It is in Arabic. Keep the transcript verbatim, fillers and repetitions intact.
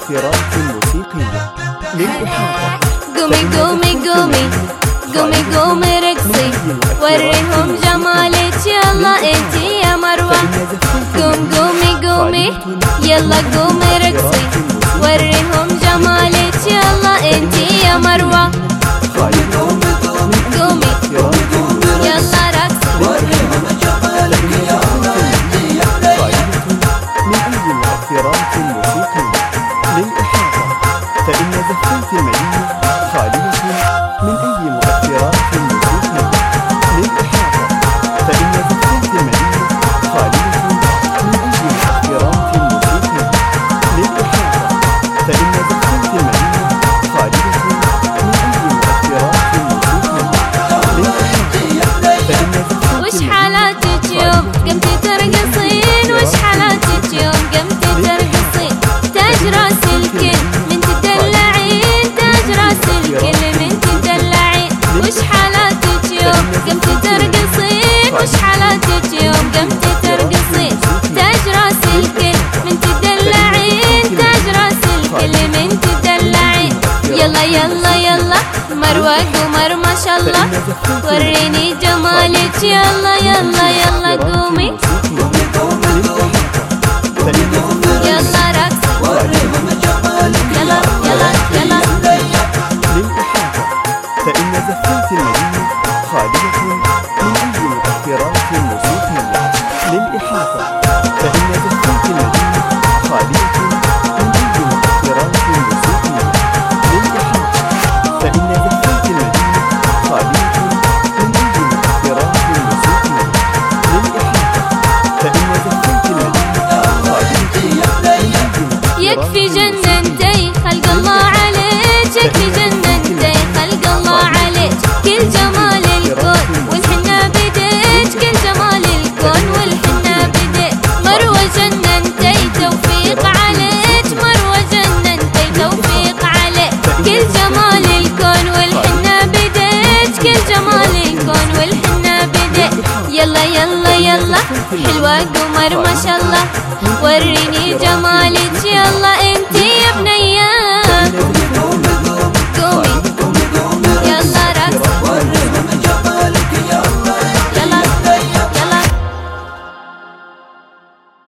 المؤثرات الموسيقية للإحاطة. قومي قومي قومي قومي قومي رقصي وريهم جمالك يلا انتي يا مروة. قوم قومي قومي يلا قومي رقصي وريهم جمالك يلا انتي يا مروة. قومي يلا رقصي وريهم جمالك يلا انتي يا مروة. من أي المؤثرات الموسيقية للإحاطة، فإن زفات المدينة خالية من أي مؤثرات الموسيقية للإحاطة، فإن زفات المدينة خالية من أي مؤثرات الموسيقية للإحاطة، فإن زفات المدينة خالية من أي مؤثرات الموسيقية للإحاطة، فإن زفات وش حالاتك يوم قمتي ترقصين؟ وش حالاتك يوم قمتي ترقصين؟ تاج راس الكل من تدلعين، تاج راس الكل من تدلعين. وش حالاتك يوم قمتي ترقصين؟ وش حالاتك يوم قمتي ترقصين؟ تاج راس الكل من تدلعين، تاج راس الكل من تدلعين. يلا يلا يلا مروة قمر ما شاء الله وريني جمالك يلا يلا يلا قومي يلا رقصي وريهم جمالك يلا يلا يلا للإحاطة، فإن زفات المدينة خالية من أي مؤثرات موسيقية للإحاطة، فإن زفات المدينة خالية من أي مؤثرات موسيقية للإحاطة، فإن زفات المدينة خالية من أي مؤثرات موسيقية للإحاطة، فإن زفات المدينة خالية من أي مؤثرات. يكفي جننتي خلق الله عليك، يكفي جننتي خلق الله عليك. كل جمال الكون والحنا بديك، كل جمال الكون والحنا بديك. مروة جننتي توفيق عليك، مروة جننتي توفيق عليك. كل جمال الكون والحنا بديك، كل جمال الكون والحنا بديك. يلا يلا يلا حلوة قمر ما شاء الله وريني جمالك